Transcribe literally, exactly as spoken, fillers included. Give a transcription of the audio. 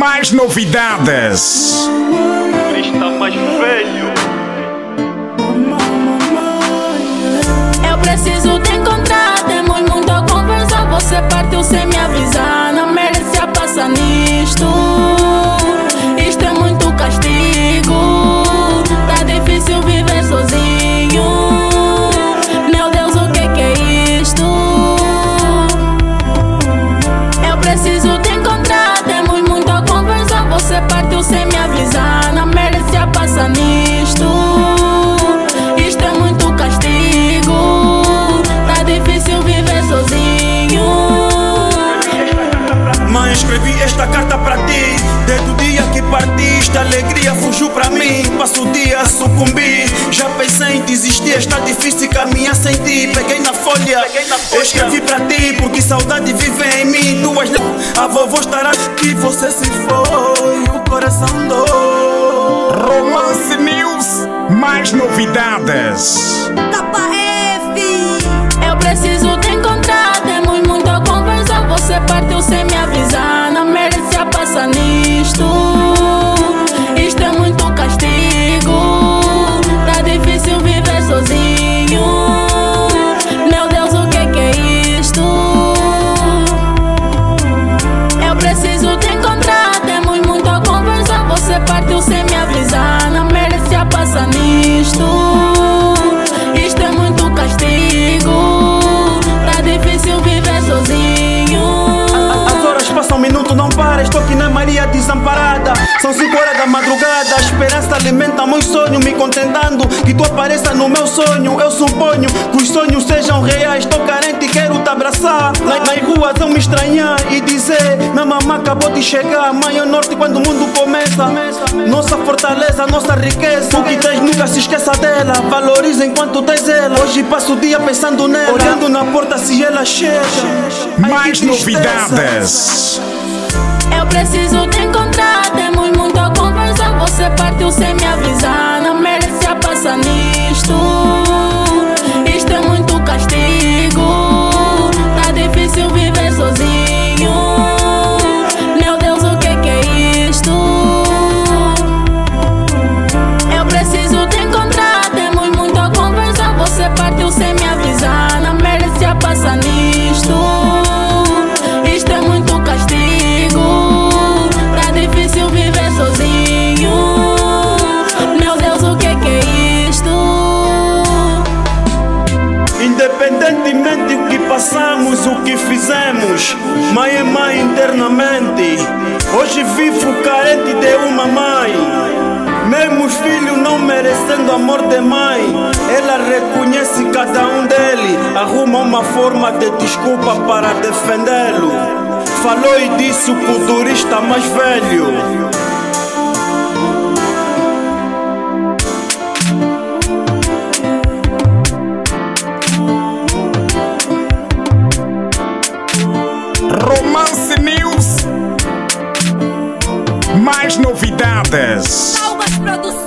Mais novidades. Turista mais velho. Eu preciso te encontrar, temos muito a conversar. Você partiu sem me avisar, não merece a passar nisto. Isto é muito castigo, tá difícil viver sozinho. Meu Deus, o que que é isto? Eu preciso te encontrar, temos muito a conversar. Você partiu sem me avisar, não merece a passar nisto. Isto é muito castigo, tá difícil viver sozinho. Mãe, escrevi esta carta pra ti. Desde o dia que partiste, a alegria fugiu pra mim. Passo o dia a sucumbir. Já pensei em desistir, está difícil caminhar sem ti. Peguei na folha, Peguei na folha. Escrevi pra ti, porque saudade vive em mim. Duas a vovó estará que você se foi, o coração dói. Romance News. Mais novidades. Eu preciso te encontrar, temos muito a conversar. Você partiu sem me avisar, não merece a passar nisto. Isto é muito castigo, tá difícil viver sozinho. Meu Deus, o que que é isto? Eu preciso te encontrar, temos muito a conversar. Você partiu sem me avisar, não merece a passar nisto. Isto é muito castigo, tá difícil viver sozinho. As horas passam, um minuto não para. Estou aqui na Maria desamparada. São cinco horas da madrugada. A esperança alimenta meus sonhos, me contentando que tu apareça no meu sonho. Eu suponho que os sonhos sejam reais. Estou carente e quero te abraçar. Nas, nas ruas eu me estranhar e dizer: minha mamãe acabou de chegar. Mãe é o norte quando o mundo começa. Nossa fortaleza, nossa riqueza. O que tens nunca se esqueça dela. Valoriza enquanto tens ela. Hoje passo o dia pensando nela, olhando na porta se ela chega. Mais novidades. Eu preciso te encontrar, temos muito a conversar. Você partiu sem me avisar, não merece a passar nisto. Isto é muito castigo, tá difícil viver sozinho. Meu Deus, o que que é isto? Eu preciso te encontrar, temos muito a conversar. Você partiu sem me avisar, não merece a passar nisto. Isto é muito castigo, tá difícil viver sozinho. Meu Deus, o que que é isto? Independentemente do que passamos, o que fizemos, mãe é mãe internamente. Hoje vivo carente de uma mãe. Mesmo os filhos não merecendo amor de mãe, ela reconhece cada um dele, arruma uma forma de desculpa para defendê-lo. Falou e disse o culturista mais velho. Romance News. Mais novidades. Salvas Produções.